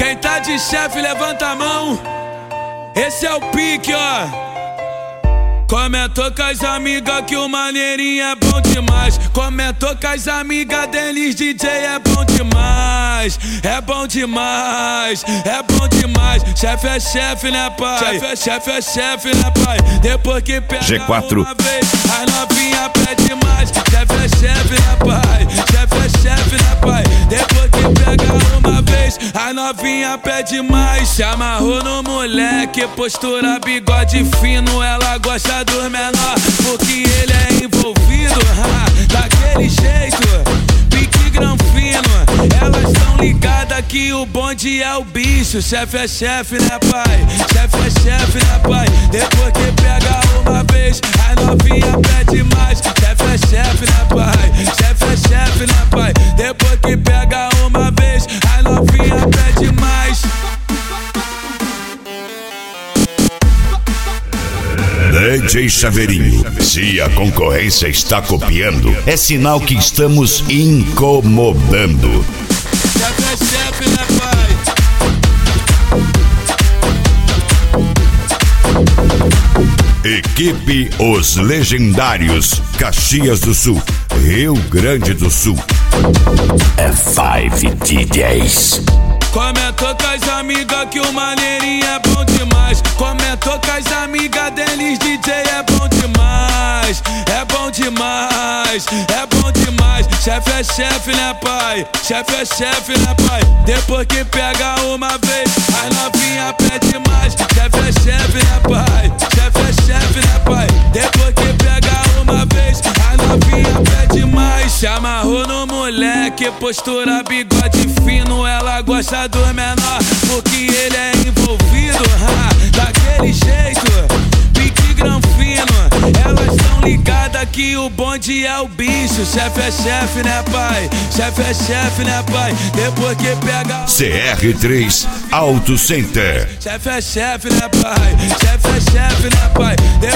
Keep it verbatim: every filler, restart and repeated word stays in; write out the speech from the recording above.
Quem tá de chefe, levanta a mão. Esse é o pique, ó. Comentou com as amigas que o maneirinho é bom demais. Comentou com as amigas deles, D J é bom demais. É bom demais, é bom demais. Chefe é chefe, né, pai? Chefe é chefe, é chefe, né, pai? Depois que pega G quatro. uma vez, a novinha pede mais. Chefe é chefe, né, pai? Chefe é chefe, né, pai? Depois que pega uma vez, a novinha pede mais. Se amarrou no moleque, postura, bigode fino. Ela gosta do menor, porque ele é envolvido, ha, daquele jeito, pique granfino. Elas tão ligadas que o bonde é o bicho. Chefe é chefe, né, pai? Chefe é chefe, né, pai? Depois que pega uma vez, a novinha pede mais. Chefe é chefe, né, pai? Chefe é chefe, né, pai? Depois que pega uma vez, a novinha pede mais. D J Chaveirinho, se a concorrência está copiando, é sinal que estamos incomodando. Chefe é chefe, né, pai? Equipe Os Legendários, Caxias do Sul, Rio Grande do Sul. É Five D Js. Comentou com as amigas que o maneirinho é bom demais. Comentou com as amigas deles, D J é bom demais. É bom demais, é bom demais. Chefe é chefe, né, pai? Chefe é chefe, né, pai? Depois que pega uma vez, a novinha pede mais. Chefe é chefe, né, pai? Chefe é chefe, né, pai? Depois que pega uma vez, a novinha pede mais. Se amarrou no moleque, postura, bigode fino. Ela gosta do menor, porque ele é envolvido, ha, daquele jeito, pique granfino. Elas tão ligadas que o bonde é o bicho. Chefe é chefe, né, pai? Chefe é chefe, né, pai? Depois que pega C R três Auto Center. chefe é chefe, né, pai? Chefe é chefe, né, pai? Depois